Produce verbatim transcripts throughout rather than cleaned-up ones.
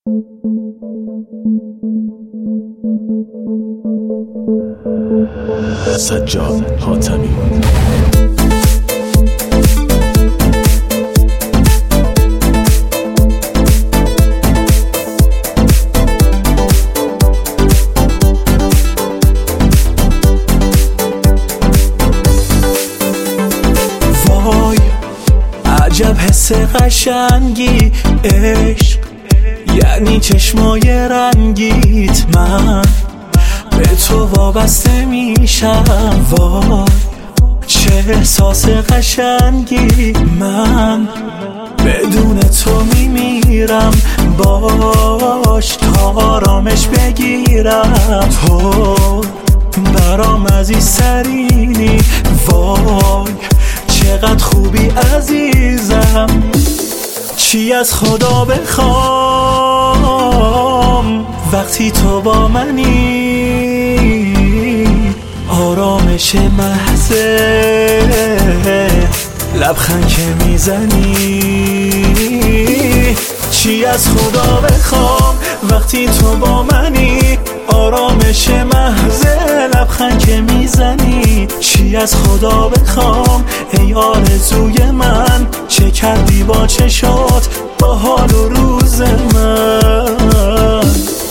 سجاد حاتمی. وای عجب حس قشنگی عشق، یعنی چشمای رنگیت. من به تو وابسته میشم. وای چه احساس قشنگی، من بدون تو میمیرم. باش تا آرامش بگیرم، تو برام عزیزترینی. وای چقدر خوبی عزیزم. چی از خدا بخوام وقتی تو با منی؟ آرامش محض لبخند که میزنی. چی از خدا بخوام وقتی تو با منی؟ آرامش محض لبخند که میزنی. چی از خدا بخوام ای آرزوی من؟ چه کردی با چشات با حال و روز من؟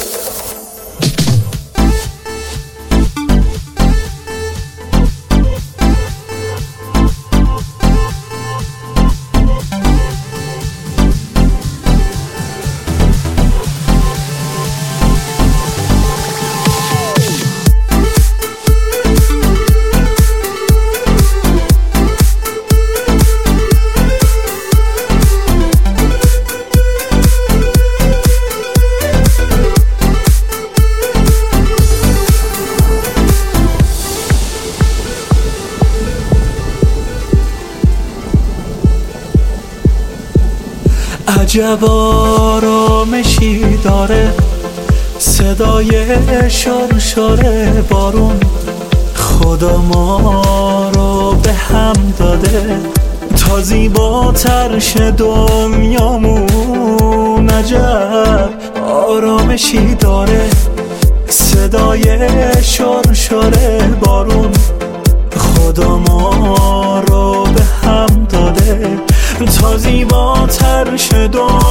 عجب آرامشی داره صدای شرشر بارون. خدا ما رو به هم داده تا زیباتر شه دنیامون. عجب آرامشی داره صدای شرشر بارون. خدا ما رو به هم داده تا زیباتر شه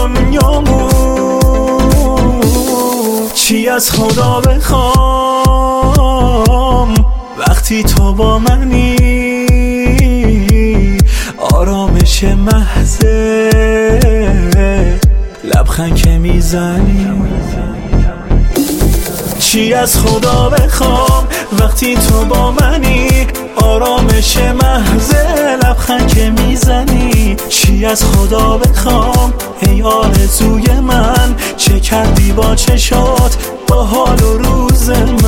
دنیامون. چی از خدا بخوام وقتی تو با منی؟ آرامش محض لبخند که میزنی. چی از خدا بخوام وقتی تو با منی؟ آرامش محض لبخند که میزنی. چی از خدا بخوام ای آرزوی من؟ چه کردی با چشات با حال و روز من؟